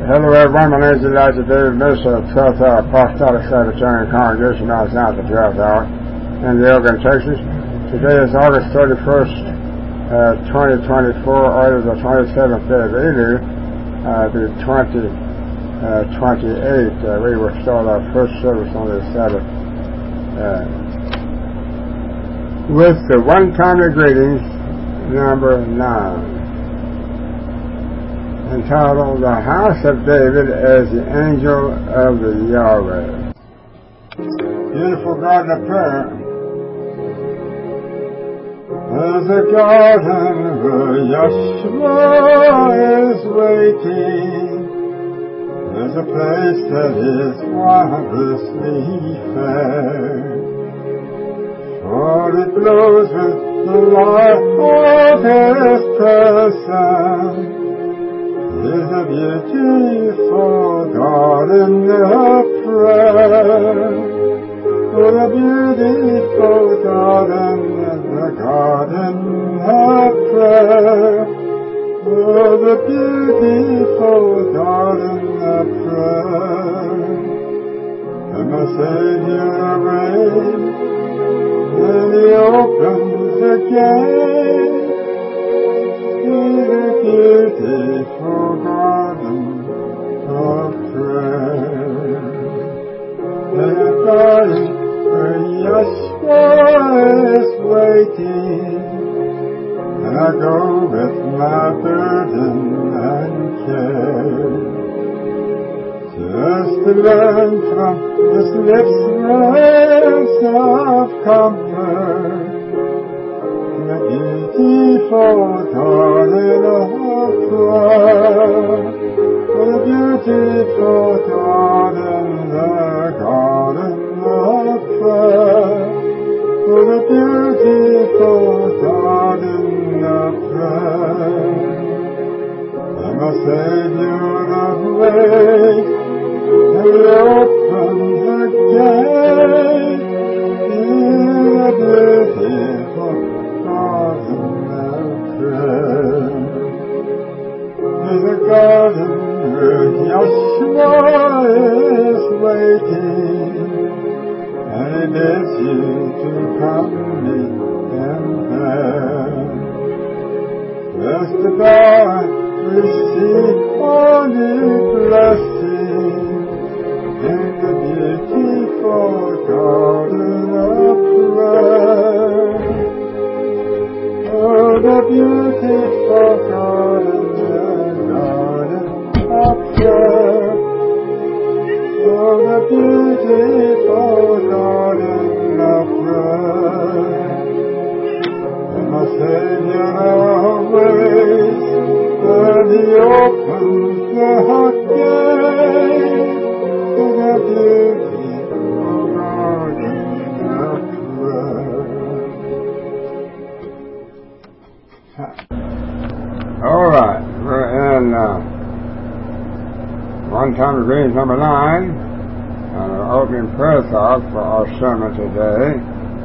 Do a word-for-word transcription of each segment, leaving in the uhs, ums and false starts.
Hello everyone, my name is Elijah David, minister of twelfth Hour Apostolic Sabbatarian Congregation out south of twelfth Hour in Elgin, Texas. Today is August thirty-first, uh, twenty twenty-four, or the twenty-seventh day of Elul, uh, the twenty twenty-eighth. Uh, we will start our first service on this Sabbath uh, with the one-timely greetings, number nine. Entitled The House of David as the Angel of the Yahweh. Beautiful garden of prayer. There's a garden where Yeshua is waiting. There's a place that is wondrously fair, for it glows with the light of His presence. Is a beautiful garden of prayer. Oh, the beautiful garden is the garden of prayer. Oh, the beautiful garden of prayer. And my Savior reigns, and He opens the gate. The beautiful garden of prayer, the garden where Yeshua is waiting, and I go with my burden and care, just to learn from His lips words of comfort. The beautiful garden of prayer, the beautiful garden, the garden of prayer, the beautiful garden of prayer. And my Savior of ways, He opens the gate in the beautiful garden of prayer. There's a garden where Yeshua is waiting, and He bids you to come meet Him there. Just about receive all the blessings in the beautiful garden of prayer. Oh, the beautiful garden, the garden of prayer. Oh, the beautiful garden of prayer. And my Savior always, and He opens the gate to the beautiful garden of prayer. All right, we're in uh, one-time greetings number nine, and our opening prayer thought for our sermon today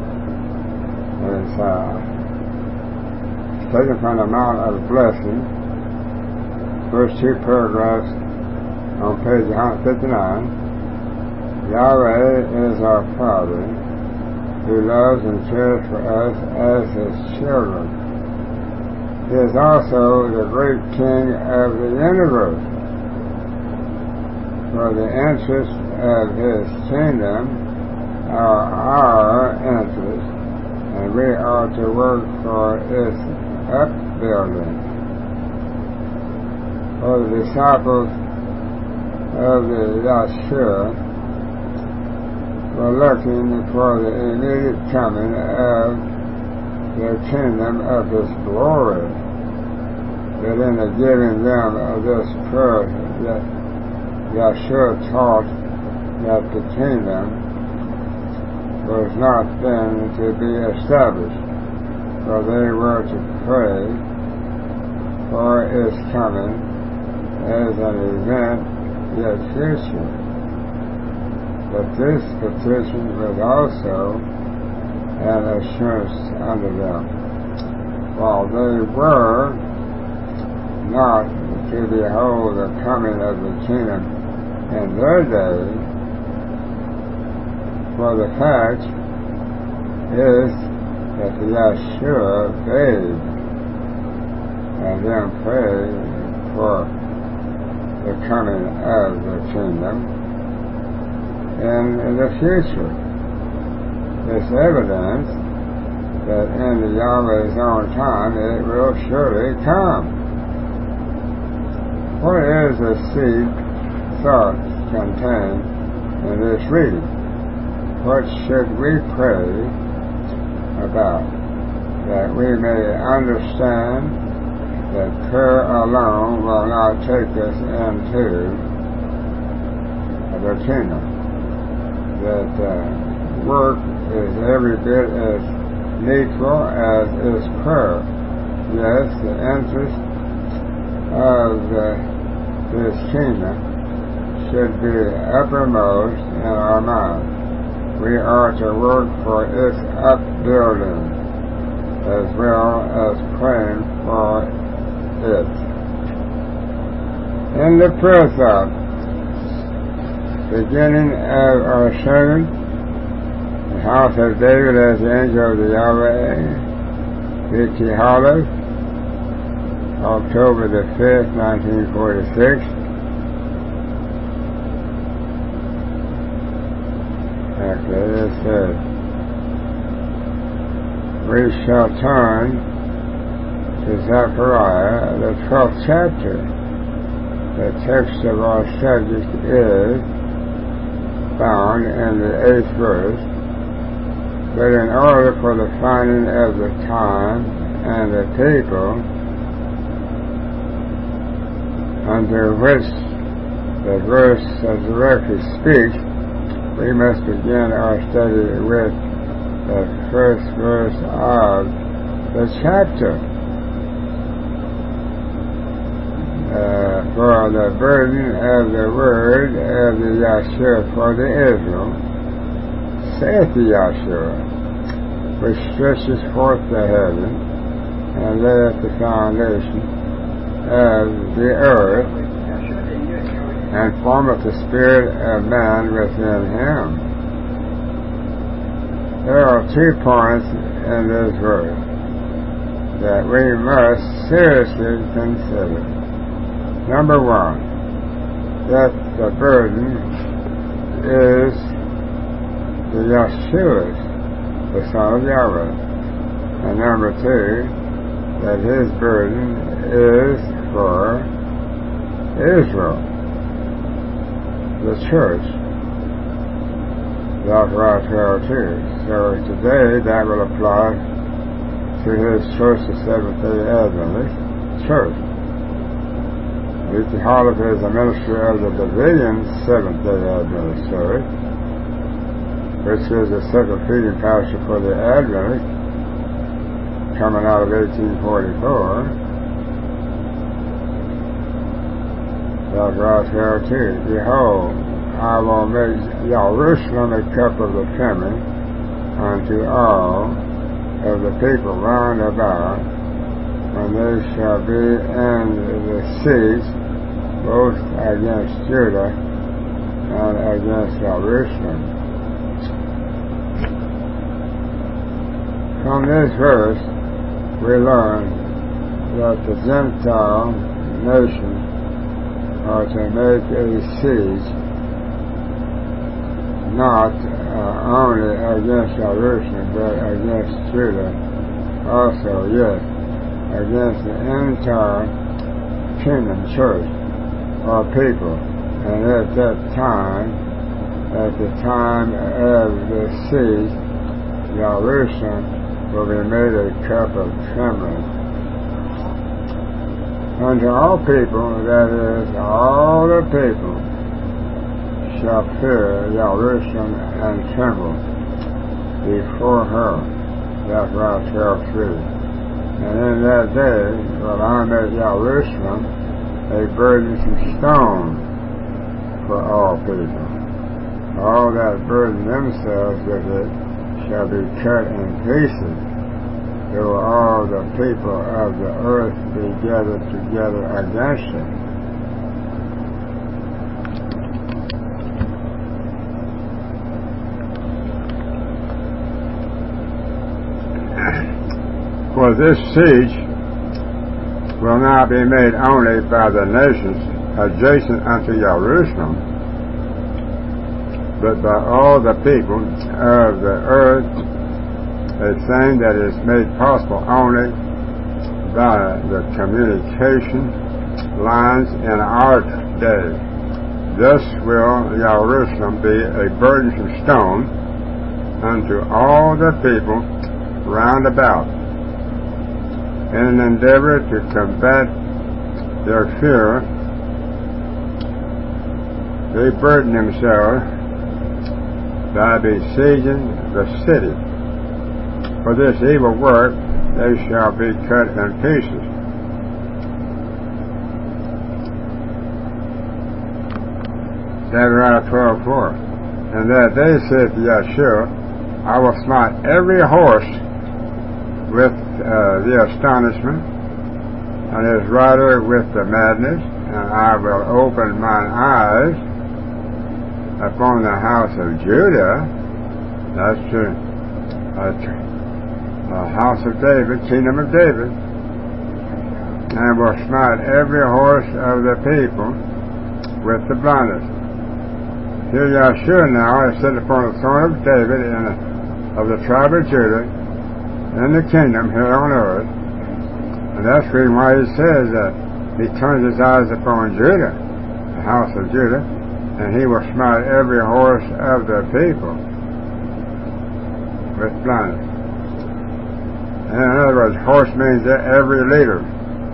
is uh, taken from the Mount of Blessing, first two paragraphs on page one fifty-nine. Yahweh is our Father, who loves and cares for us as His children. He is also the great King of the universe. For the interests of His kingdom are our interests, and we are to work for its upbuilding. For the disciples of the Yeshua were looking for the immediate coming of the kingdom of His glory. But in the giving them of this prayer, that Yeshua taught that the kingdom was not then to be established, for they were to pray for its coming as an event yet future. But this petition was also an assurance unto them, while they were not to behold the coming of the kingdom in their day. For the fact is that the Yeshua begged and then prayed for the coming of the kingdom in, in the future. It's evidence that in the Yahweh's own time it will surely come. What is the seed thought contained in this reading? What should we pray about, that we may understand that prayer alone will not take us into the kingdom? That uh, work is every bit as needful as is prayer. Yes, the interest of uh, this kingdom should be uppermost in our minds. We are to work for its upbuilding as well as praying for it. In the prayer thought, beginning of our sermon, the house of David as the angel of the Yahweh, Vicky Hollis, October the fifth, nineteen forty-six. Okay, it says, we shall turn to Zechariah, the twelfth chapter. The text of our subject is found in the eighth verse. But in order for the finding of the time and the people under which the verse directly speaks, we must begin our study with the first verse of the chapter. Uh, for the burden of the word of the Yahshua for the Israel, saith the Yahshua, which stretches forth the heaven and layeth the foundation of the earth, and formeth the spirit of man within him. There are two points in this verse that we must seriously consider. Number one, that the burden is the Yeshua's, the Son of Yahweh. And number two, that his burden is for Israel, the church. Zechariah twelve two. So today that will apply to his church, the Seventh-day Adventist church. Vicky Hollis is a minister of the Davidian Seventh-day Adventist Church, which is the second feeding pastor for the Adventists, coming out of eighteen forty-four. Zechariah twelve two. Behold, I will make Jerusalem a cup of the coming unto all of the people round about, when they shall be in the siege, both against Judah and against Jerusalem. From this verse, we learn that the Gentile nations are to make a siege not uh, only against Jerusalem, but against Judah also, yes, against the entire kingdom church or people. And at that time, at the time of the siege, Jerusalem will be made a cup of trembling. Unto all people, that is, all the people, shall fear Jerusalem and tremble before her. Zechariah twelve three. And in that day will I make Jerusalem a burdensome stone for all people. All that burden themselves with it shall be cut in pieces, though all the people of the earth be gathered together against it. For this siege will not be made only by the nations adjacent unto Jerusalem, but by all the people of the earth, a thing that is made possible only by the communication lines in our day. Thus will Jerusalem be a burdensome stone unto all the people round about, in an endeavor to combat their fear. They burden themselves by besieging the city. For this evil work they shall be cut in pieces. Zechariah twelve four. And that day saith Yeshua, I will smite every horse with uh, the astonishment, and his rider with the madness, and I will open mine eyes upon the house of Judah. That's the uh, uh, house of David, kingdom of David, and will smite every horse of the people with the blindness. Here Yeshua now is set upon the throne of David and of the tribe of Judah in the kingdom here on earth. And that's the reason why he says that he turns his eyes upon Judah, the house of Judah, and he will smite every horse of the people with blindness. And in other words, horse means every leader.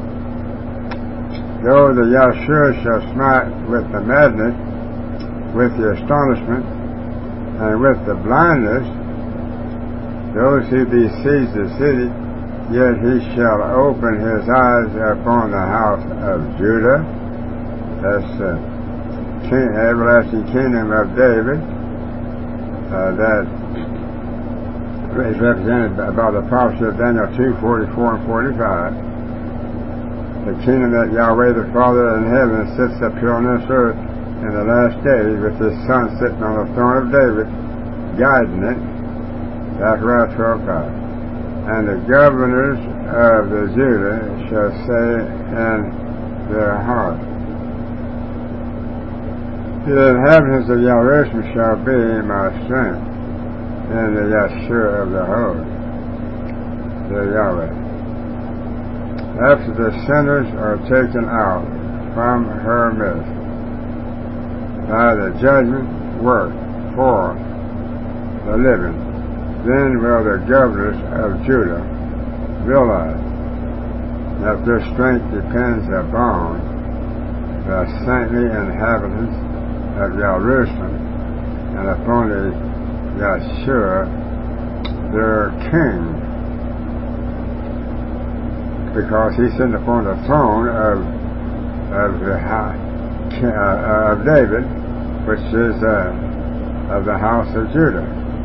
Though the Yeshua shall smite with the madness, with the astonishment, and with the blindness, those who besiege the city, yet he shall open his eyes upon the house of Judah. That's the king, everlasting kingdom of David. Uh, that is represented by the prophecy of Daniel two forty-four and forty-five. The kingdom that Yahweh the Father in heaven sits up here on this earth in the last days, with his Son sitting on the throne of David, guiding it. Zechariah twelve five. And the governors of the Judah shall say in their heart, the inhabitants of Jerusalem shall be my strength, and the Yeshua of the host, the Yahweh. After the sinners are taken out from her midst by the judgment work for the living, then will the governors of Judah realize that their strength depends upon the saintly inhabitants of Jerusalem and upon the Yeshua, their king, because he's sitting upon the throne of of the uh, of David, which is uh, of the house of Judah.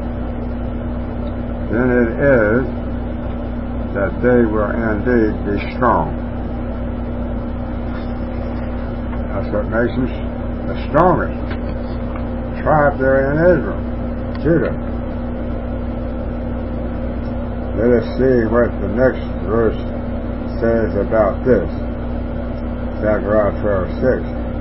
Then it is that they will indeed be strong. That's what makes them the strongest tribe there in Israel, Judah. Let us see what the next verse says about this. Zechariah twelve six.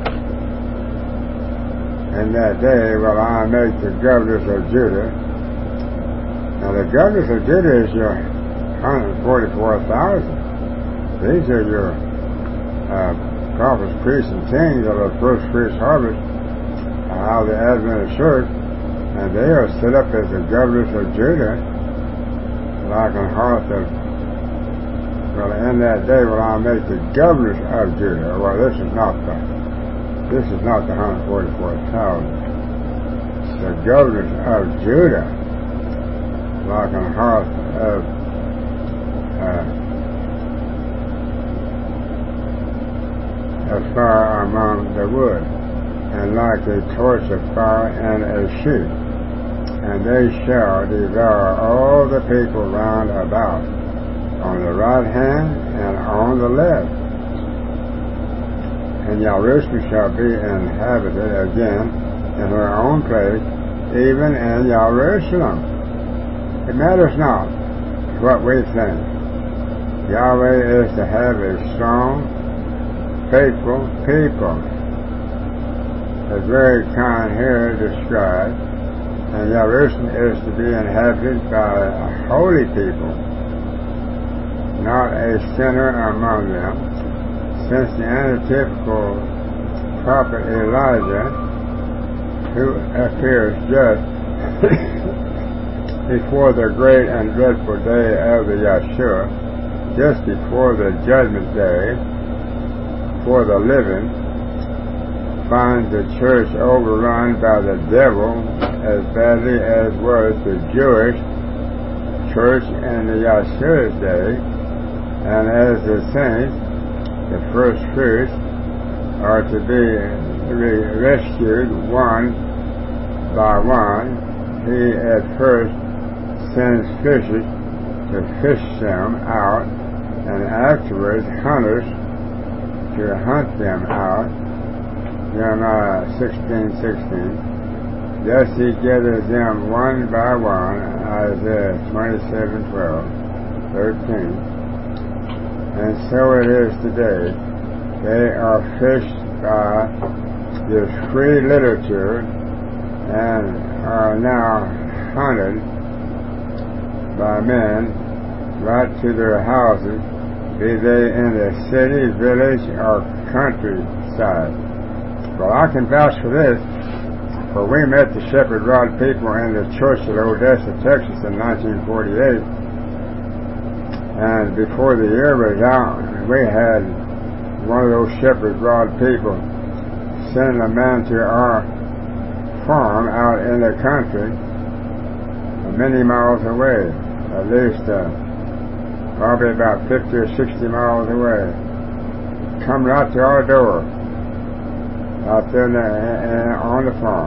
In that day will I make the governors of Judah. Now the governors of Judah is your one hundred forty-four thousand. These are your uh, prophets, priests, and kings of the first fruits harvest uh, out of the Adventist church, and they are set up as the governors of Judah, like an hearth of. Well, in that day will I make the governors of Judah. Well, this is not the this is not the one hundred forty-four thousand. The governors of Judah, like an hearth of uh, a fire among the wood, and like a torch of fire and a shoot, and they shall devour all the people round about, on the right hand and on the left. And Jerusalem shall be inhabited again in her own place, even in Jerusalem. It matters not what we think. Yahweh is to have a strong, faithful people. It's very kind here described. And Jerusalem is to be inhabited by a holy people, not a sinner among them, since the antitypical prophet Elijah, who appears just before the great and dreadful day of the Yeshua, just before the judgment day for the living, finds the church overrun by the devil as badly as was the Jewish church in the Yeshua's day, and as the saints, the first fruits, are to be re- rescued one by one. He at first sends fishers to fish them out, and afterwards hunters to hunt them out. Jeremiah sixteen sixteen. Thus he gathers them one by one. Isaiah twenty-seven twelve, thirteen. And so it is today. They are fished by this free literature and are now hunted by men right to their houses, be they in the city, village, or countryside. Well, I can vouch for this, for we met the Shepherd Rod people in the church at Odessa, Texas in nineteen forty-eight, and before the year was out, we had one of those Shepherd Rod people send a man to our farm out in the country, many miles away, at least uh, probably about fifty or sixty miles away, come right to our door out there in the, uh, on the farm.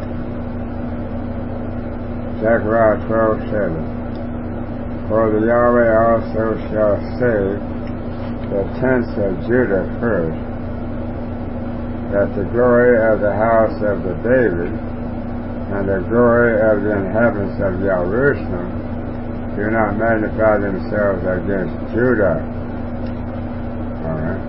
Zechariah twelve seven. For the Yahweh also shall save the tents of Judah first, that the glory of the house of the David and the glory of the inhabitants of Jerusalem do not magnify themselves against Judah. All right.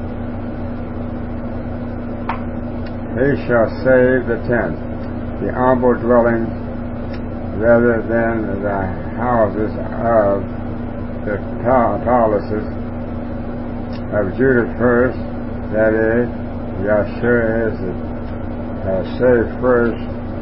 He shall save the tent, the humble dwelling, rather than the houses of the palaces of Judah first. That is, Yeshua is uh, saved first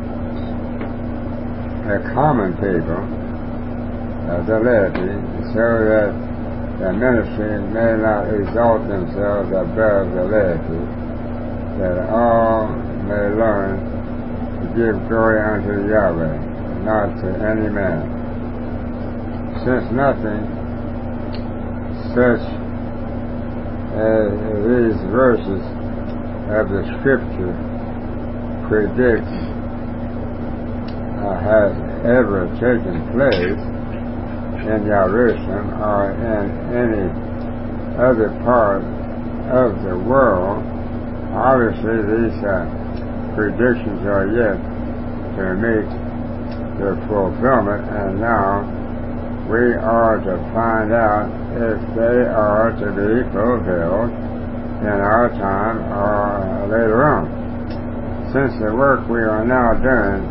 the common people, uh, the laity, so that the ministry may not exalt themselves above the laity, that all may learn to give glory unto Yahweh, not to any man. Since nothing such as these verses of the Scripture predicts uh, has ever taken place in Jerusalem or in any other part of the world, obviously these uh, predictions are yet to meet their fulfillment, and now we are to find out if they are to be fulfilled in our time or later on. Since the work we are now doing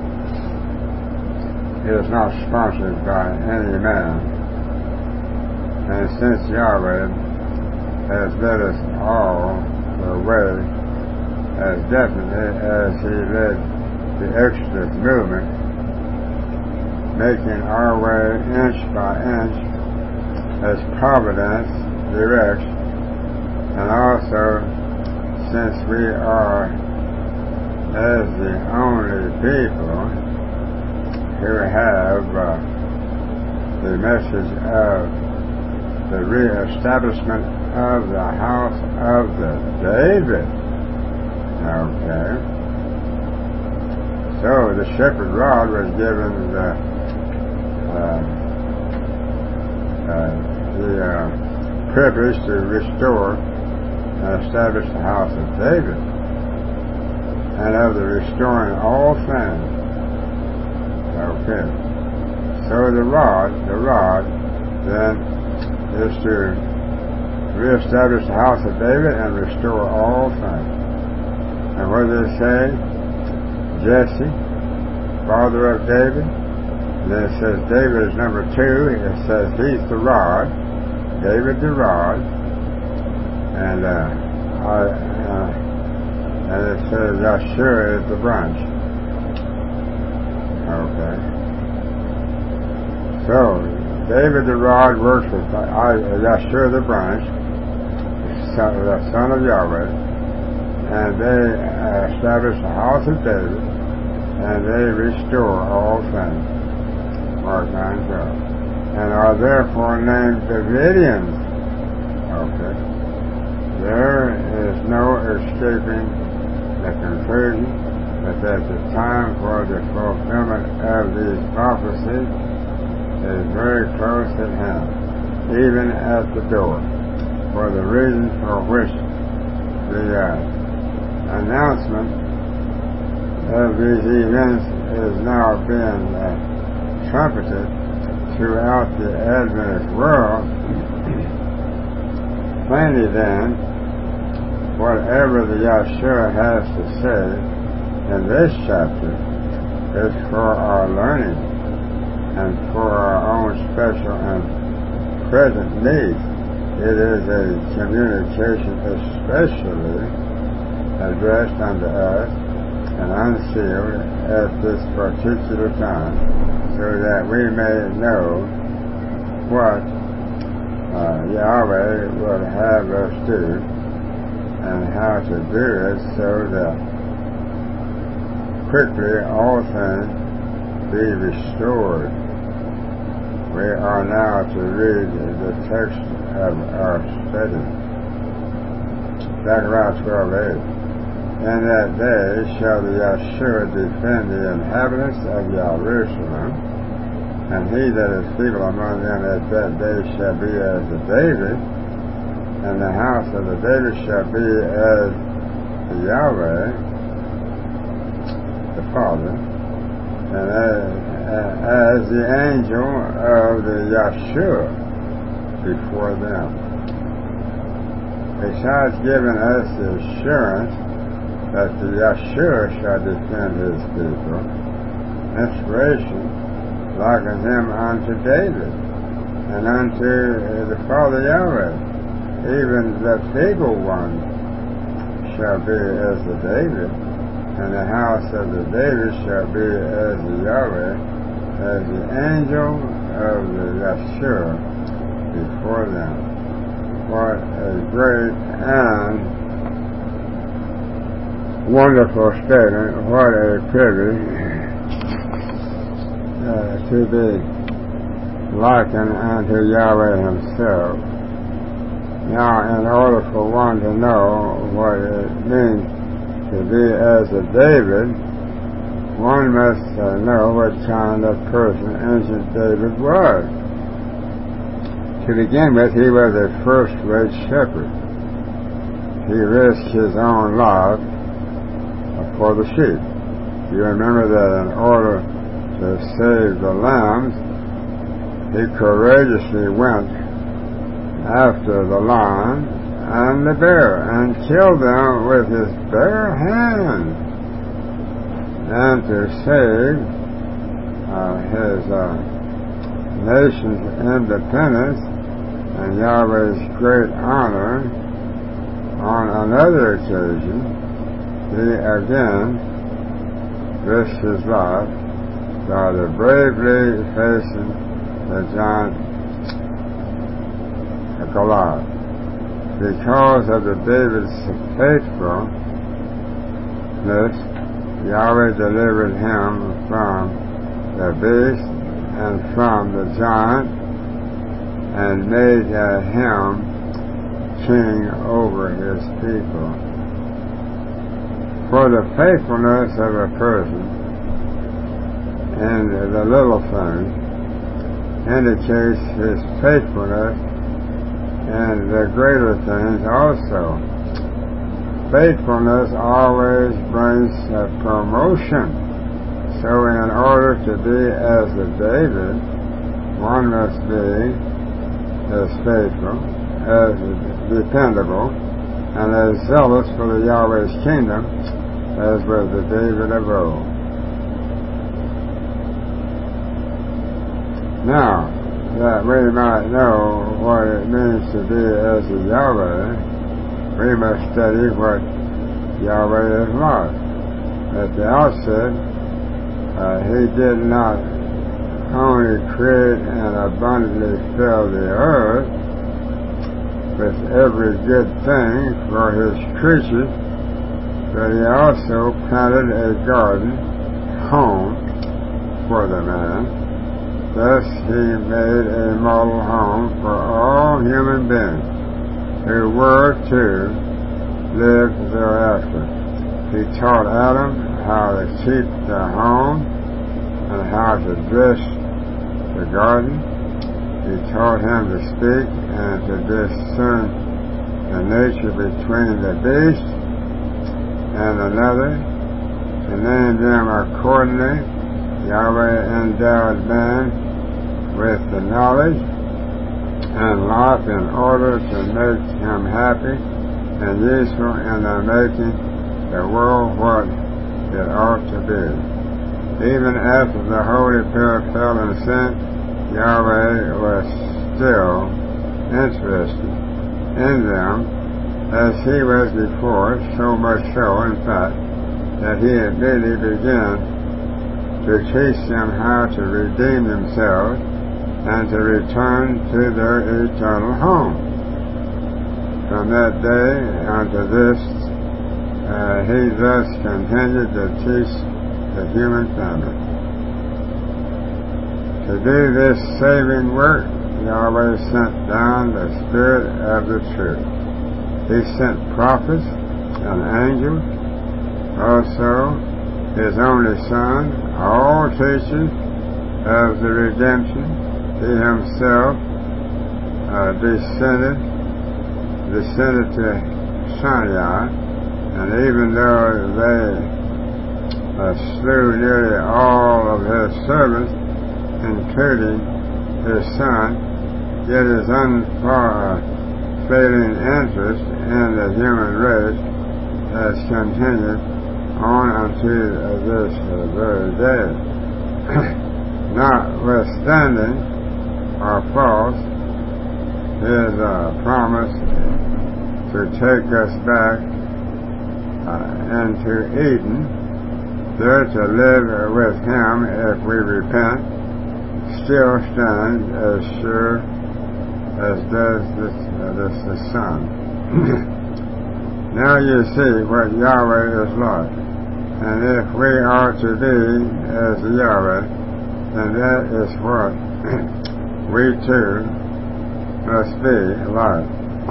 is not sponsored by any man, and since Yahweh has led us all the way as definitely as he led the Exodus movement, making our way inch by inch as providence directs, and also since we are as the only people who have uh, the message of the re-establishment of the house of the David. Okay. So the shepherd rod was given the uh, uh, the uh, privilege to restore and establish the house of David, and of the restoring all things. Okay. So the rod, the rod, then, is to reestablish the house of David and restore all things. And what does it say? Jesse, father of David. And then it says David is number two. It says he's the rod. David the rod. And uh, I, uh, and it says Yeshua is the branch. Okay. So David the rod works with Yeshua the branch, the son of Yahweh, and they establish the house of David, and they restore all things. Mark nine twelve. And are therefore named Davidians. Okay. There is no escaping the conclusion that at the time for the fulfillment of these prophecies is very close at hand, even at the door, for the reason for which the uh, announcement of these events is now being uh, trumpeted throughout the Adventist world. Plainly then, whatever the Yeshua has to say in this chapter is for our learning and for our own special and present needs. It is a communication especially addressed unto us and unsealed at this particular time, so that we may know what uh, Yahweh will have us do and how to do it, so that quickly all things be restored. We are now to read the text of our study. Zechariah twelve eight. In that day shall the Yeshua defend the inhabitants of Jerusalem, and he that is feeble among them at that day shall be as the David, and the house of the David shall be as the Yahweh, the Father, and as, as the angel of the Yeshua before them. Besides giving us the assurance that the Yeshua shall defend his people, inspiration likens him unto David, and unto the Father Yahweh. Even the feeble one shall be as the David, and the house of the David shall be as the Yahweh, as the angel of the Yeshua before them. What a great and wonderful statement. What a privilege uh, to be likened unto Yahweh himself. Now, in order for one to know what it means to be as a David, one must uh, know what kind of person ancient David was. To begin with, he was a first-rate shepherd. He risked his own life for the sheep. You remember that in order to save the lambs, he courageously went after the lion and the bear and killed them with his bare hands, and to save uh, his uh, nation's independence and Yahweh's great honor. On another occasion, he again risked his life by the bravely facing the giant Goliath. Because of the David's faithfulness, Yahweh delivered him from the beast and from the giant, and made uh, him king over his people. For the faithfulness of a person in the little things indicates his faithfulness and the greater things also. Faithfulness always brings a promotion. So in order to be as a David, one must be as faithful, as dependable, and as zealous for the Yahweh's kingdom as was the David of old. Now, that we might know what it means to be as a Yahweh, we must study what Yahweh is like. At the outset, uh, He did not only create and abundantly fill the earth with every good thing for His creatures, but He also planted a garden home for the man. Thus He made a model home for all human beings who were to live thereafter. He taught Adam how to keep the home and how to dress the garden. He taught him to speak and to discern the nature between the beast and another, to name them accordingly. Yahweh endowed man with the knowledge and life in order to make him happy and useful in the making the world what it ought to be. Even after the holy pair fell in sin, Yahweh was still interested in them as He was before, so much so, in fact, that He immediately began to teach them how to redeem themselves and to return to their eternal home. From that day unto this, uh, He thus continued to teach the human family. To do this saving work, Yahweh sent down the Spirit of the truth. He sent prophets and angels, also His only Son, all teachers of the redemption. He Himself uh, descended, descended to Sinai, and even though they uh, slew nearly all of His servants, including His Son, yet His unfailing interest in the human race has continued on until this uh, very day. Notwithstanding our false, His uh, promise to take us back uh, into Eden, there to live with Him if we repent, still stands as sure as does this, uh, this the sun. Now you see what Yahweh is like, and if we are to be as Yahweh, then that is what we too must be like.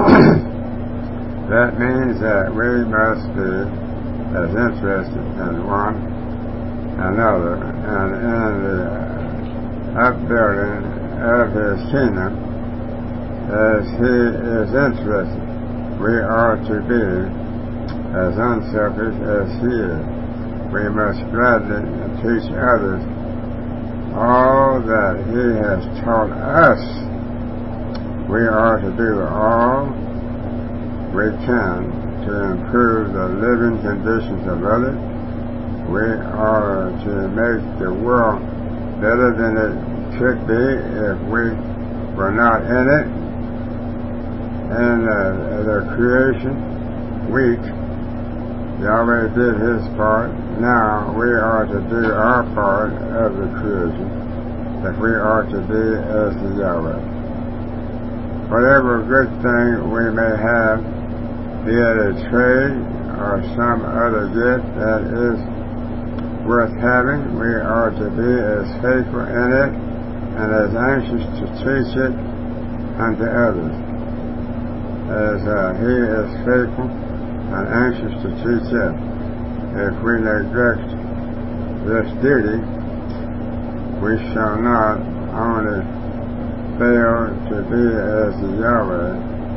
That means that we must be as interested in one another and in the upbuilding of His kingdom as He is interested. We are to be as unselfish as He is. We must gladly teach others all that He has taught us. We are to do all we can to improve the living conditions of others. We are to make the world better than it could be if we were not in it. And uh, the creation week, Yahweh did His part. Now we are to do our part of the creation, if we are to be as the Yahweh. Whatever good thing we may have, be it a trade or some other gift that is worth having, we are to be as faithful in it and as anxious to teach it unto others as uh, He is faithful and anxious to teach it. If we neglect this duty, we shall not only fail to be as the Yahweh,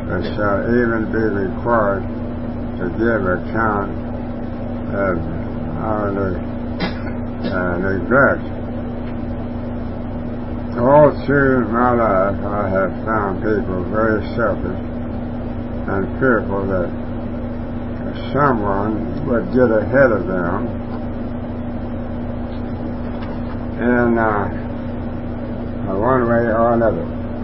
but shall even be required to give account of our uh, neglect. All through my life I have found people very selfish and fearful that someone would get ahead of them in uh, one way or another.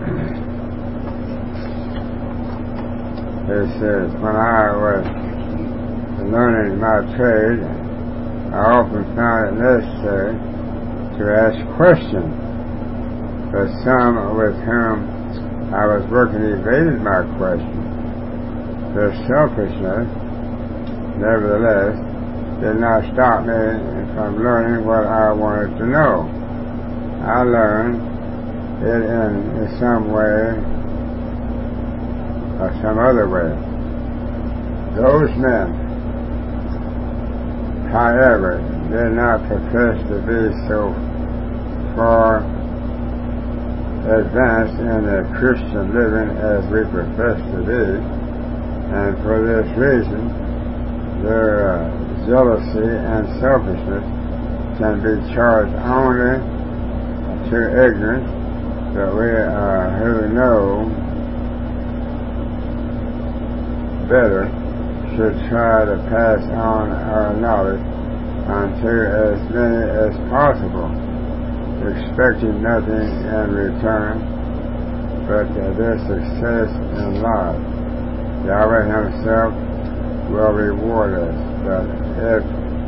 It says, when I was learning my trade, I often found it necessary to ask questions, but some with whom I was working evaded my questions. Their selfishness, nevertheless, did not stop me from learning what I wanted to know. I learned it in some way or some other way. Those men, however, did not profess to be so far advanced in their Christian living as we profess to be, and for this reason their uh, jealousy and selfishness can be charged only to ignorance, but we uh, who know better should try to pass on our knowledge unto as many as possible, expecting nothing in return but their success in life. Yahweh Himself will reward us, but if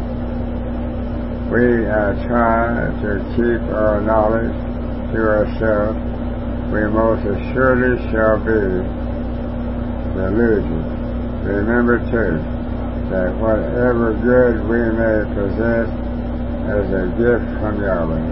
we uh, try to keep our knowledge to ourselves, we most assuredly shall be deluded. Remember too that whatever good we may possess is a gift from Yahweh.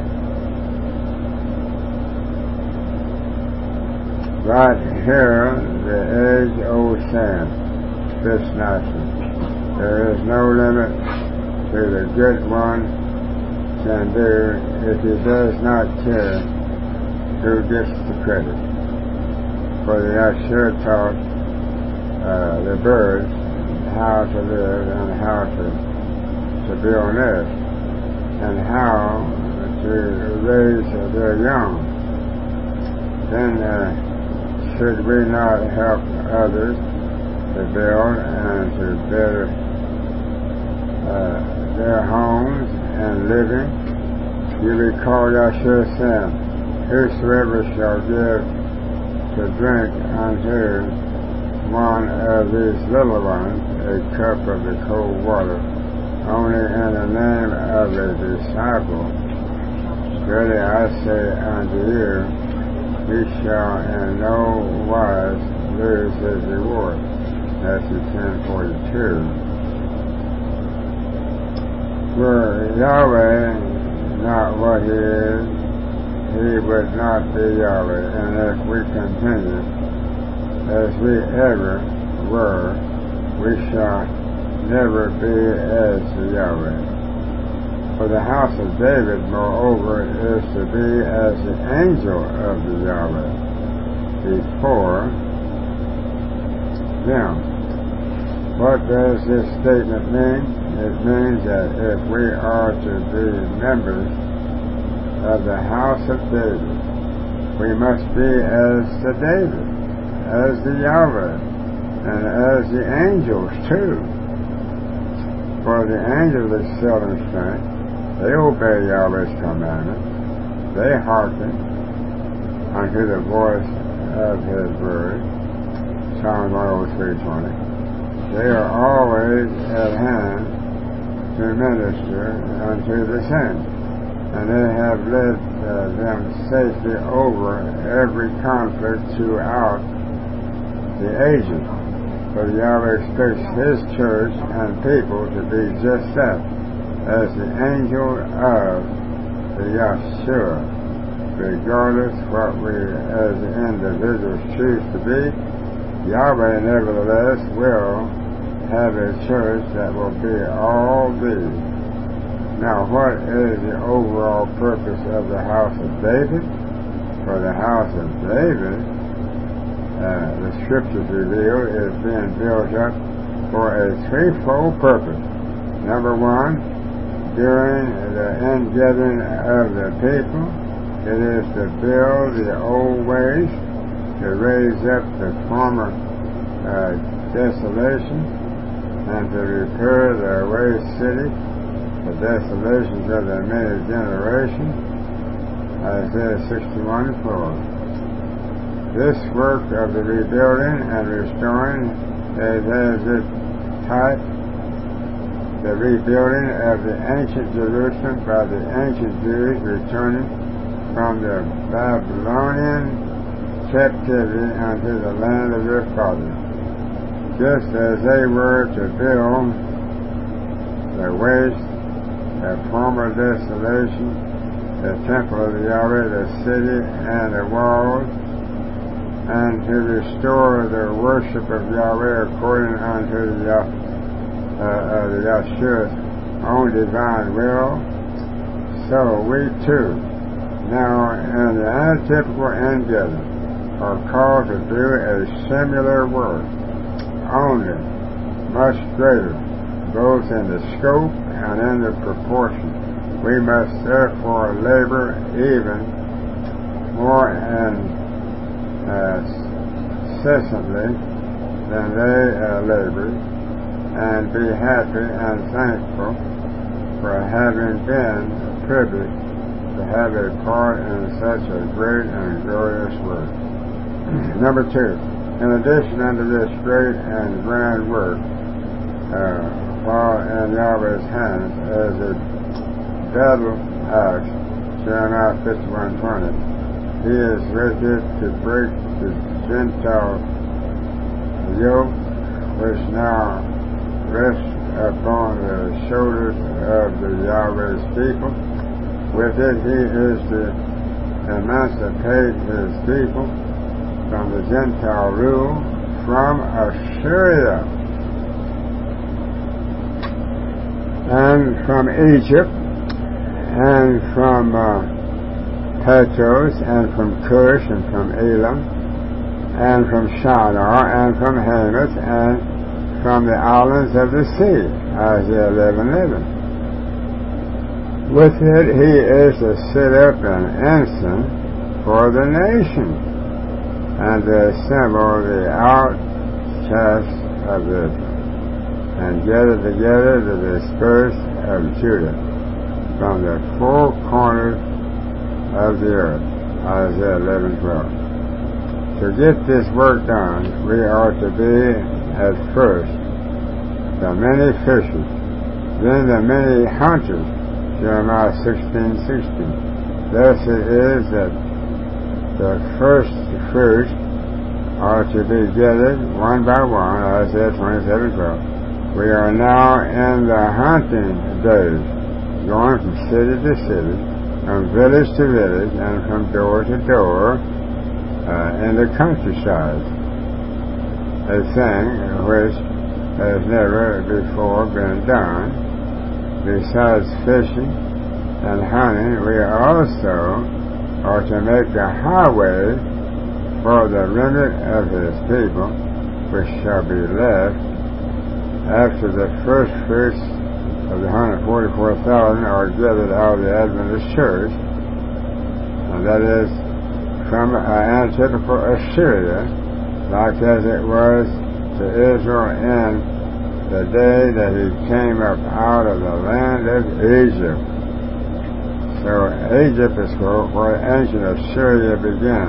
Right here, the age-old saying fits nicely. There is no limit to the good one can do if he does not care who gets the credit. For they are sure taught uh, the birds how to live and how to, to build nests and how to raise uh, their young. Then uh, should we not help others to build and to better uh, their homes and living? You recall Yahshua said, whosoever shall give to drink unto one of these little ones a cup of the cold water, only in the name of a disciple, verily I say unto you, he shall in no wise lose his reward. Matthew ten forty-two. Were Yahweh not what he is, he would not be Yahweh, and if we continue as we ever were, we shall never be as the Yahweh. For the house of David, moreover, is to be as the angel of the Yahweh before them. What does this statement mean? It means that if we are to be members of the house of David, we must be as the David, as the Yahweh, and as the angels too. For the angels excel in strength. They obey Yahweh's commandments. They hearken unto the voice of His word. Psalm one oh three twenty. They are always at hand to minister unto the saints, and they have led uh, them safely over every conflict throughout the ages. For Yahweh expects His church and people to be just that, as the angel of the Yahshua. Regardless what we as individuals choose to be, Yahweh nevertheless will have a church that will be all these. Now, what is the overall purpose of the house of David? For the house of David uh, the scriptures reveal, is being built up for a threefold purpose. Number one, during the ingathering of the people, it is to build the old ways, to raise up the former uh, desolation, and to repair the waste city, the desolations of the many generations. Isaiah sixty-one four. This work of the rebuilding and restoring is as its type the rebuilding of the ancient Jerusalem by the ancient Jews returning from the Babylonian captivity unto the land of their fathers. Just as they were to build the waste, the former desolation, the temple of Yahweh, the city, and the walls, and to restore the worship of Yahweh according unto the, uh, uh, the Yahshua's own divine will, so we too, now in the atypical ingathering, are called to do a similar work, only much greater, both in the scope and in the proportion. We must therefore labor even more incessantly than they uh, labored, and be happy and thankful for having been privileged to have a part in such a great and glorious work. Number two, in addition unto this great and grand work, uh, while in Yahweh's hands as a battle axe, Jeremiah fifty-one twenty, he is with it to break the Gentile yoke which now rests upon the shoulders of the Yahweh's people. With it he is to emancipate his people from the Gentile rule from Assyria and from Egypt and from uh, Petros, and from Cush, and from Elam, and from Shinar, and from Hamath, and from the islands of the sea. Isaiah eleven eleven. With it he is to set up an ensign for the nation, and to assemble the outcasts of Israel, and gather together the dispersed of Judah from the four corners of the earth. Isaiah eleven twelve. To get this work done, we are to be at first the many fishers, then the many hunters. Jeremiah sixteen sixteen. Thus it is that the first fruits are to be gathered one by one. Isaiah twenty-seven twelve. We are now in the hunting days, going from city to city, from village to village, and from door to door uh, in the countryside. A thing which has never before been done. Besides fishing and hunting, we also are to make a highway for the remnant of his people, which shall be left after the first fruits of the one hundred forty-four thousand are gathered out of the Adventist church, and that is from an antithetical Assyria, like as it was to Israel in the day that he came up out of the land of Egypt. So Egypt is where ancient Assyria began.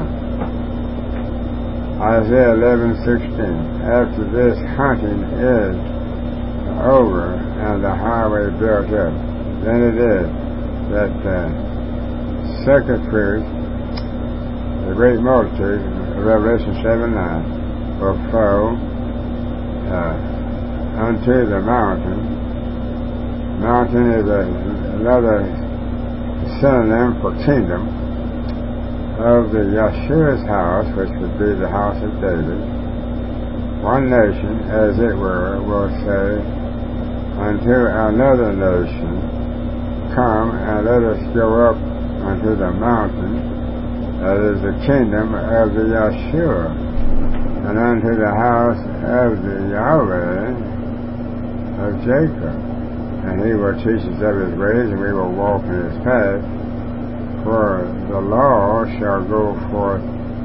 Isaiah eleven sixteen. After this hunting is over and the highway built up, then it is that the second fruit, the great multitude, Revelation seven nine, will flow uh, unto the mountain. Mountain is a, another synonym for kingdom of the Yahshua's house, which would be the house of David. One nation, as it were, will say unto another nation, come and let us go up unto the mountain, that is the kingdom of the Yahshua. and unto the house of the Yahweh of Jacob. And he will teach us of his ways, and we will walk in his path. For the law shall go forth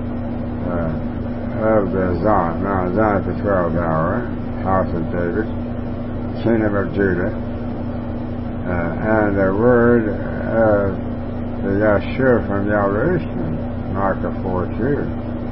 uh, of the Zion, Mount Zion at the twelfth hour, house of David, kingdom of Judah, uh, and the word of the Yeshua from Jerusalem, Micah four two.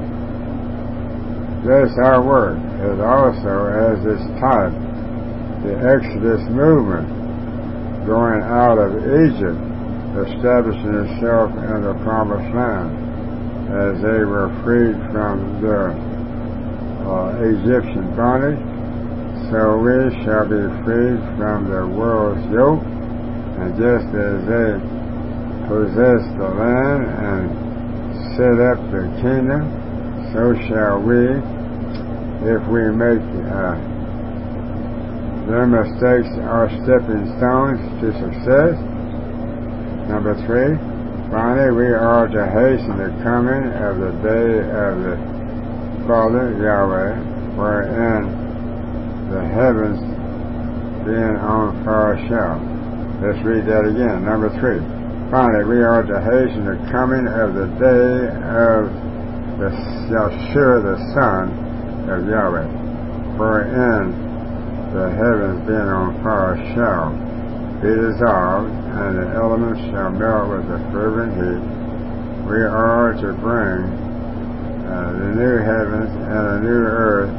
This our work is also as this type, the Exodus movement, going out of Egypt, establishing itself in the promised land, as they were freed from their uh, Egyptian bondage. So we shall be freed from the world's yoke, and just as they possess the land and set up the kingdom, so shall we, if we make uh, their mistakes our stepping stones to success. Number three, finally, we are to hasten the coming of the day of the Father Yahweh, wherein the heavens being on fire shall. Let's read that again. Number three, finally, we are to hasten the coming of the day of the Yeshua, the Son of Yahweh, wherein the heavens being on fire shall be dissolved, and the elements shall melt with a fervent heat. We are to bring uh, the new heavens and the new earth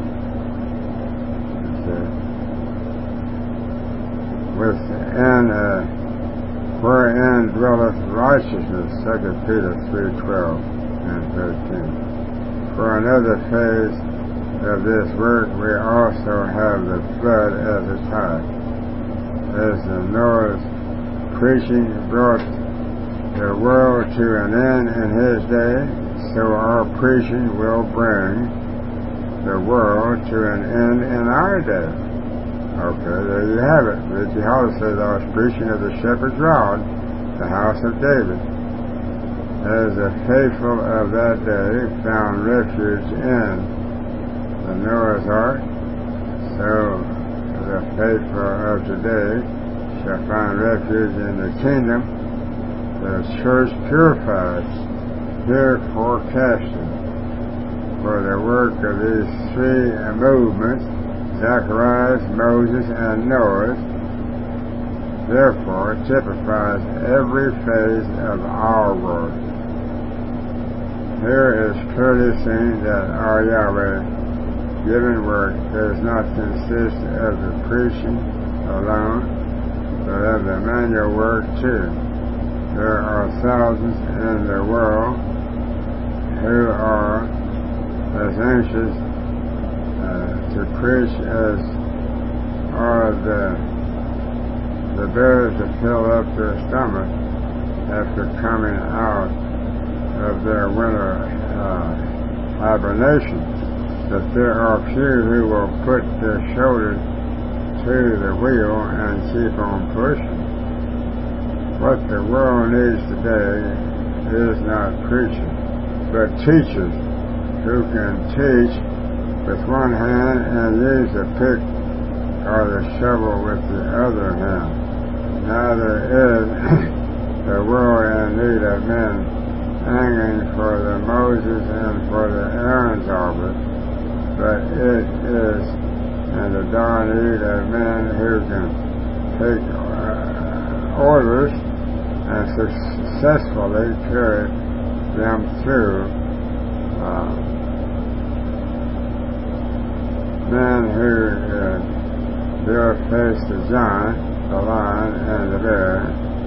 okay, within uh, wherein dwelleth righteousness, Second Peter three twelve and thirteen. For another phase of this work, we also have the flood as a type. As the Noah's preaching brought the world to an end in his day, so our preaching will bring the world to an end in our day. Okay, there you have it. Richie Hollis says, I was preaching of the shepherd's rod, the house of David. As the faithful of that day found refuge in the Noah's Ark, so the faithful of today shall find refuge in the kingdom. The church purified, here forecasting for the work of these three movements, Zacharias, Moses, and Noah, therefore typifies every phase of our work. Here is clearly seen that our Yahweh given work does not consist of the preaching alone, but of the manual work too. There are thousands in the world who are as anxious uh, to preach as are the the bears to fill up their stomach after coming out of their winter uh, hibernation. That there are few who will put their shoulder to the wheel and keep on pushing. What the world needs today is not preaching, but teachers who can teach with one hand and use the pick or the shovel with the other hand. Neither is the world in need of men hanging for the Moses and for the Aaron's office, but it is in the dire need of men who can take uh, orders and successfully carry them through. Uh, men who uh, dare face the giant, the lion, and the bear,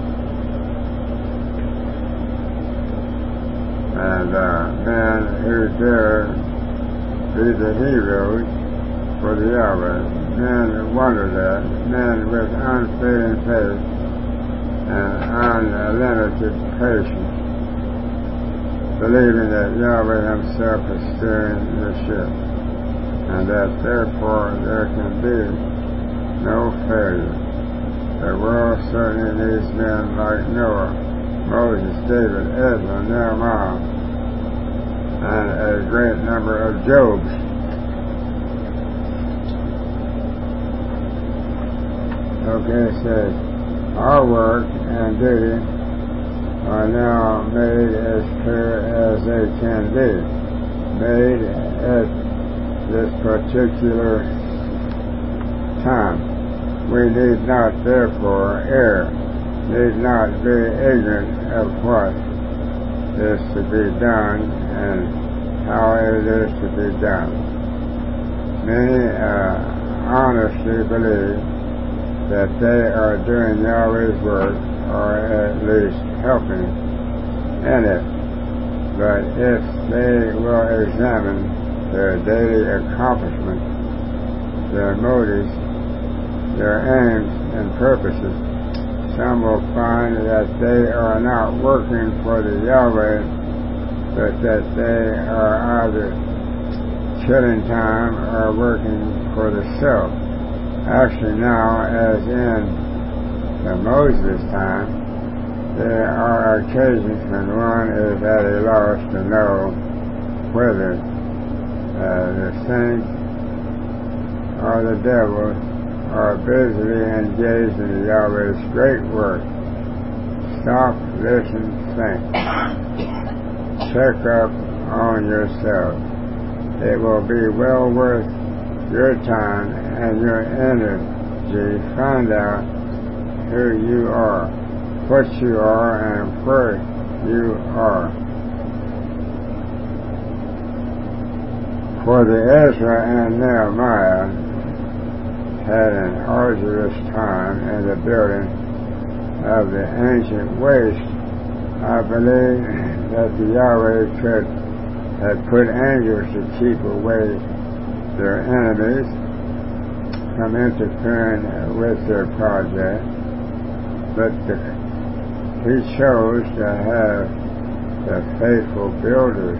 and uh, men who dare be the heroes for the Yahweh, men wondered at, men with unfailing faith and unlimited patience, believing that Yahweh himself is steering the ship, and that therefore there can be no failure. The world certainly needs men like Noah, Moses, David, Ezra, Nehemiah, and a great number of Jobs Okay, it says, our work and duty are now made as clear as they can be, made at this particular time. We need not therefore err, need not be ignorant of what is to be done and how it is to be done. Many uh, honestly believe that they are doing Yahweh's work, or at least helping in it. But if they will examine their daily accomplishments, their motives, their aims and purposes, some will find that they are not working for the Yahweh, but that they are either killing time or working for the self. Actually now, as in the Moses time, there are occasions when one is at a loss to know whether uh, the saints or the devil are busily engaged in Yahweh's great work. Stop, listen, think. Check up on yourself. It will be well worth your time and your energy. Find out who you are, what you are, and where you are. For the Ezra and Nehemiah had an arduous time in the building of the ancient waste. I believe that the Yahweh could have put angels to keep away their enemies from interfering with their project, but the, he chose to have the faithful builders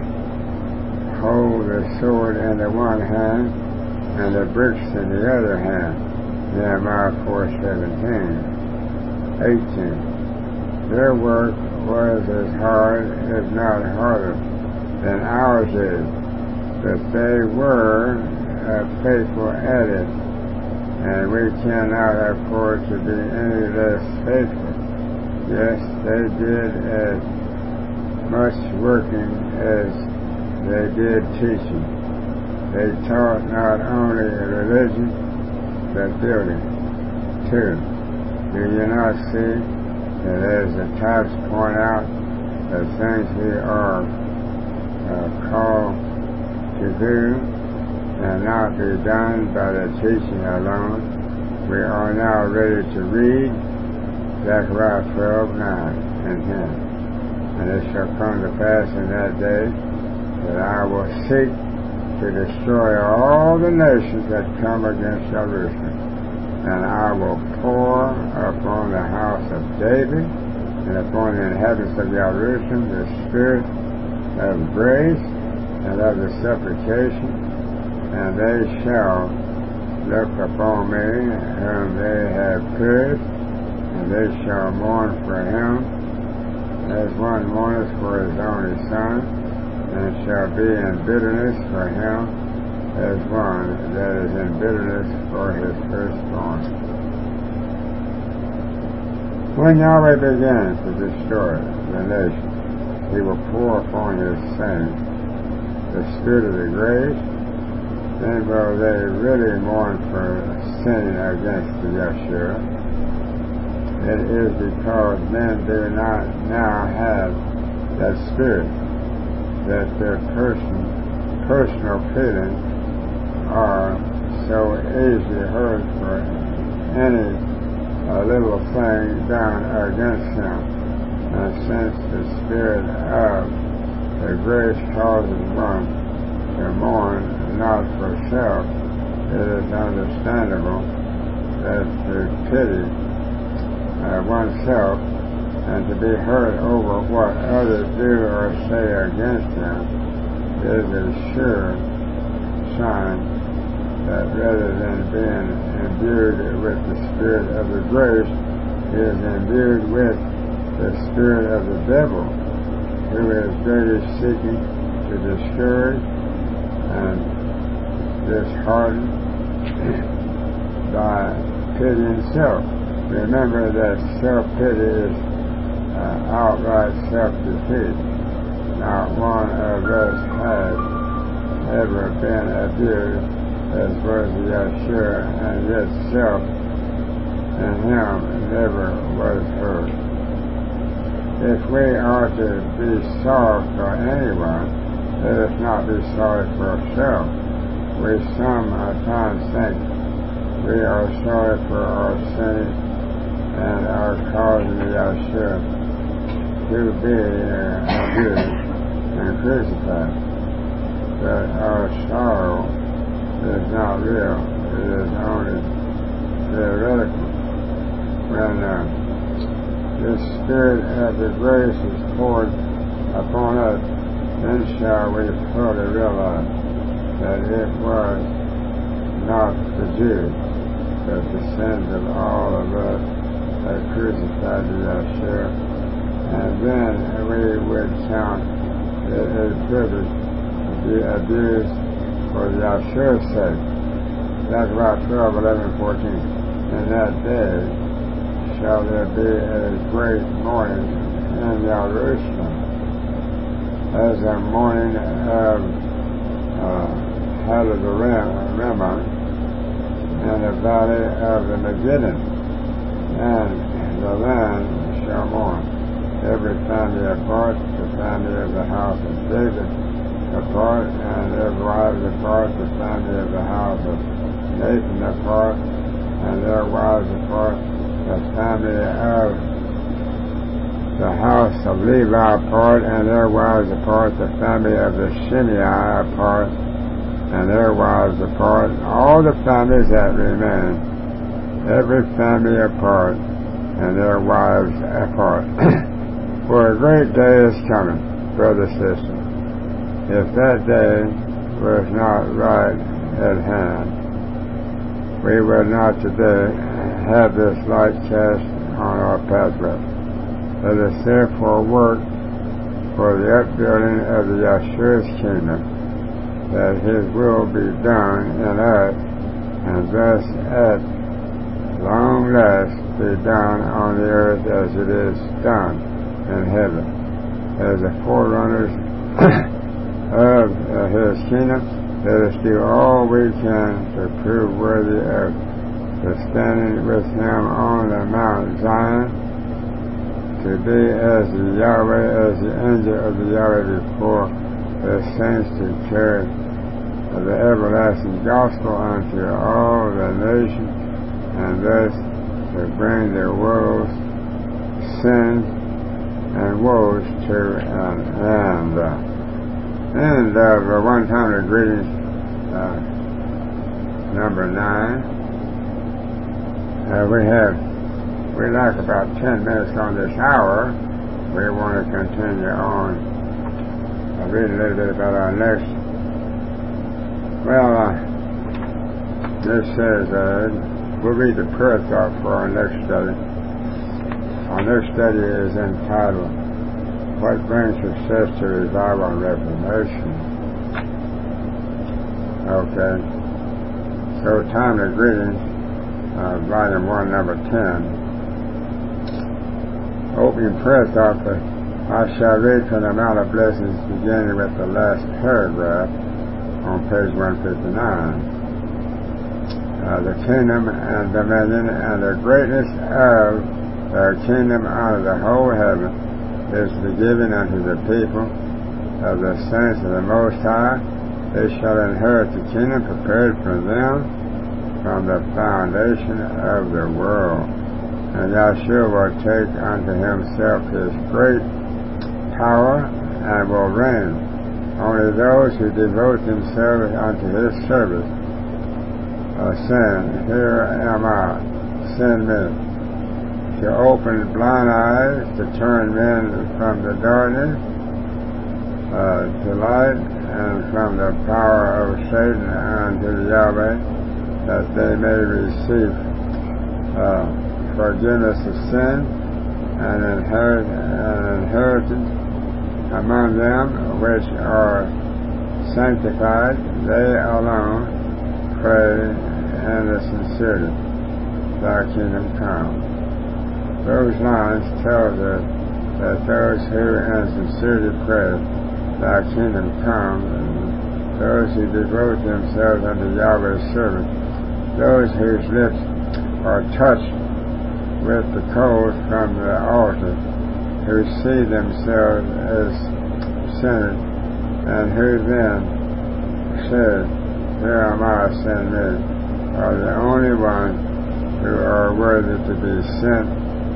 hold the sword in the one hand and the bricks in the other hand. Nehemiah four seventeen, eighteen. Their work was as hard, if not harder, than ours is, but they were uh, faithful at it, and we cannot afford to be any less faithful. Yes, they did as much working as they did teaching. They taught not only religion, but building. Two, do you not see that as the types point out the things we are uh, called to do and not be done by the teaching alone? We are now ready to read Zechariah twelve, nine and ten. And it shall come to pass in that day that I will seek to destroy all the nations that come against Jerusalem, and I will pour upon the house of David and upon the inhabitants of Jerusalem the spirit of grace and of the supplication, and they shall look upon me whom they have pierced, and they shall mourn for him as one mourneth for his only son, and shall be in bitterness for him as one that is in bitterness for his firstborn. When Yahweh begins to destroy the nation, he will pour upon his saints the spirit of the grace. Then will they really mourn for sinning against the Yeshua? It is because men do not now have that spirit, that their person, personal feelings are so easily hurt for any uh, little thing done against him. And since the spirit of the grace causes one to mourn not for self, it is understandable that to pity uh, oneself and to be hurt over what others do or say against him is a sure sign that rather than being imbued with the spirit of the grace, he is imbued with the spirit of the devil, who is daily seeking to discourage and dishearten by pitying self. Remember that self-pity is uh, outright self-defeat. Not one of us has ever been abused as was Yeshua, and yet self in him never was hurt. If we are to be sorry for anyone, let us not be sorry for ourselves. We sometimes think we are sorry for our sins and are causing Yeshua to be uh, abused and crucified. But our sorrow is not real. It is only theoretical. When uh, this Spirit of the grace is poured upon us, then shall we fully realize that it was not the Jews, but the sins of all of us that crucified Yeshua, and then we would count it a privilege to be abused for Yeshua's sake. Zechariah twelve, eleven, fourteen. In that day shall there be a great mourning in Jerusalem, as a mourning of uh, head of the Rimmon in the valley of the Megiddo, and the land shall mourn, every family apart, the family of the house of David apart, and their wives apart, the family of the house of Nathan apart, and their wives apart, the family of the house of Levi apart, and their wives apart, the family of the Shimei apart, and their wives apart, all the families that remain, every family apart, and their wives apart. For a great day is coming, brother, sister. If that day was not right at hand, we would not today have this light cast on our pathway. Let us therefore work for the upbuilding of the Yeshua's kingdom, that his will be done in us, and thus at long last be done on the earth as it is done in heaven. As the forerunners of uh, his kingdom, let us do all we can to prove worthy of the standing with him on the Mount Zion, to be as the Yahweh, as the angel of the Yahweh before the saints, to carry the everlasting gospel unto all the nations, and thus to bring the world's sins and woes to an end. End of uh, One Time of Greetings, uh, number nine. Uh, we have, we like about ten minutes on this hour. We want to continue on. I'll read a little bit about our next. Well, uh, this says, uh, we'll read the prayer thought for our next study. Our next study is entitled, What Brings Success to Revival and Reformation? Okay. So, Time of Greetings, uh, Volume one, Number ten. Opening prayer thought for, I shall read from the Mount of Blessings, beginning with the last paragraph on page one fifty-nine. Uh, the kingdom and dominion and the greatness of their kingdom out of the whole heaven is to be given unto the people of the saints of the Most High. They shall inherit the kingdom prepared for them from the foundation of the world. And Yeshua will take unto himself his great power and will reign. Only those who devote themselves unto his service are saying, Here am I, send me, to open blind eyes, to turn men from the darkness uh, to light, and from the power of Satan unto the Yahweh, that they may receive uh, forgiveness of sin and inherit an inheritance among them which are sanctified. They alone pray in the sincerity, Thy kingdom come. Those lines tell that, that those who in sincerity pray, thy kingdom come, and those who devote themselves unto Yahweh's servant, those whose lips are touched with the coals from the altar, who see themselves as sinners, and who then said, here am I, sin me, are the only ones who are worthy to be sent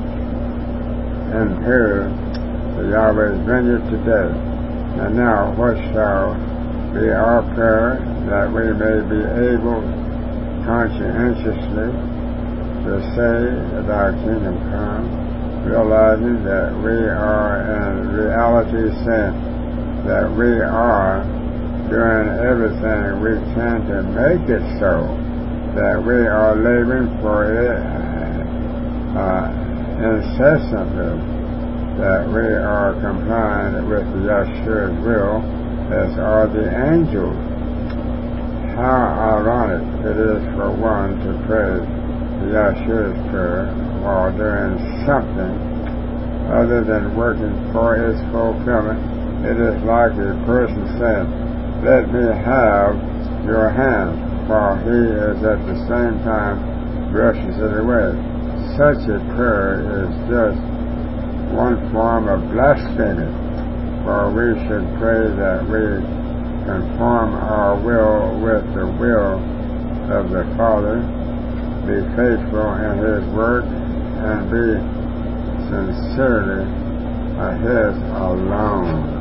into the Yahweh's vineyard today. And now what shall be our prayer, that we may be able conscientiously to say, thy kingdom come, realizing that we are in reality saying that we are doing everything we can to make it so, that we are laboring for it uh, incessantly, that we are complying with Yahshua's will, as are the angels. How ironic it is for one to pray Yahshua's prayer while doing something other than working for its fulfillment. It is like a person saying, let me have your hand, while he is at the same time brushes it away. Such a prayer is just one form of blasphemy, for we should pray that we conform our will with the will of the Father, be faithful in His work, and be sincerely a His alone.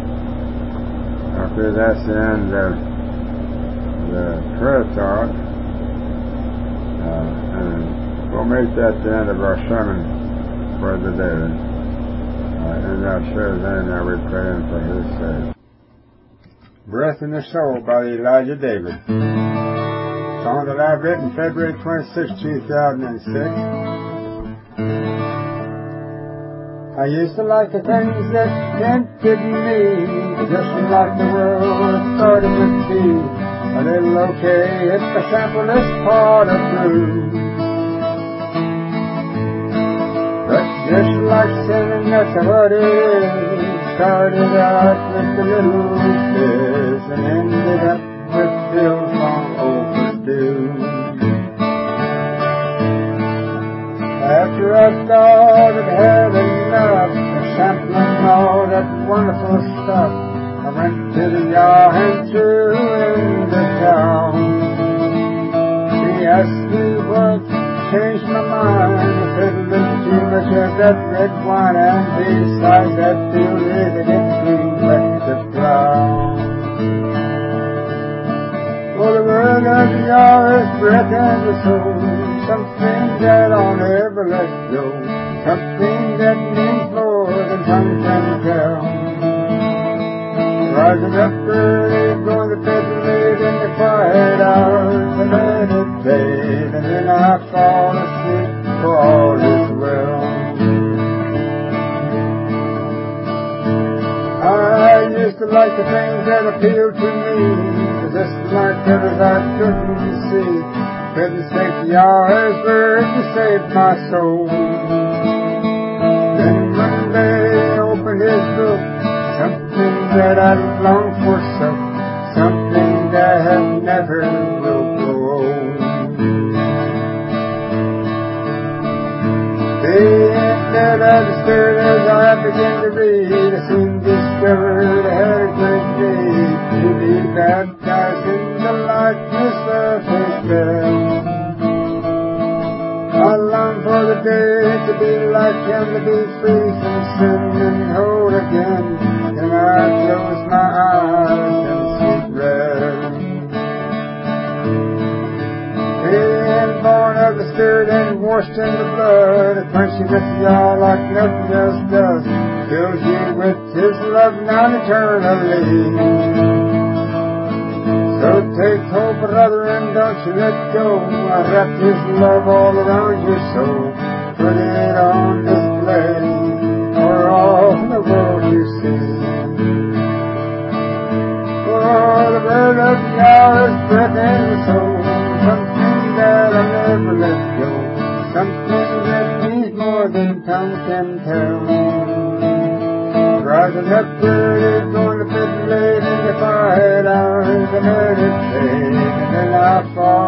Okay, that's the end of the prayer talk, uh, and we'll make that the end of our sermon for the day. Uh, in Yahshua's name now we pray and for His sake. Breath in the Soul by Elijah David. Song that I've written February twenty-sixth, two thousand six. I used to like the things that tempted me, just like the world started to be. A little okay if I sample this part of blue. But just like sinning, that's what it is. Started out with a little kiss and ended up with bills long overdue. After I thought I'd had enough of sampling all that wonderful stuff, I went to the yard and threw in the towel. He asked me what changed my mind. I said a little too much of that red wine, and besides that field really didn't seem wet to plow. For the word of Yah is breath in the soul, something that I'll never let go, something that means more than tongue can tell. Rising up early, going to bed late in the quiet hours, I meditate, and then I fall asleep, for all is well. I used to like the things that appealed to me, just like others I couldn't see. Couldn't take Yahweh's word to save my soul. Then one day I opened His book, something that I longed for so, something that had never will grow old. Being led of the Spirit as I began to read, I soon discovered I had a great need to be baptized in the likeness of His death. I long for the day to be like Him, to be free from sin and whole again. And I close my eyes and see red. Being born of the Spirit and washed in the blood, it quenches with Yah like nothing else does. Fills you with His love now eternally. So take hope, brother, and don't you let go. I wrap His love all around your soul. Put it on display for all the world to see. For the word of Yah is breath in the soul, something that I'll never let go, something that means more than time. them too. Rising up early, going to bed late, and if I had eyes, I heard it say, and then I fall.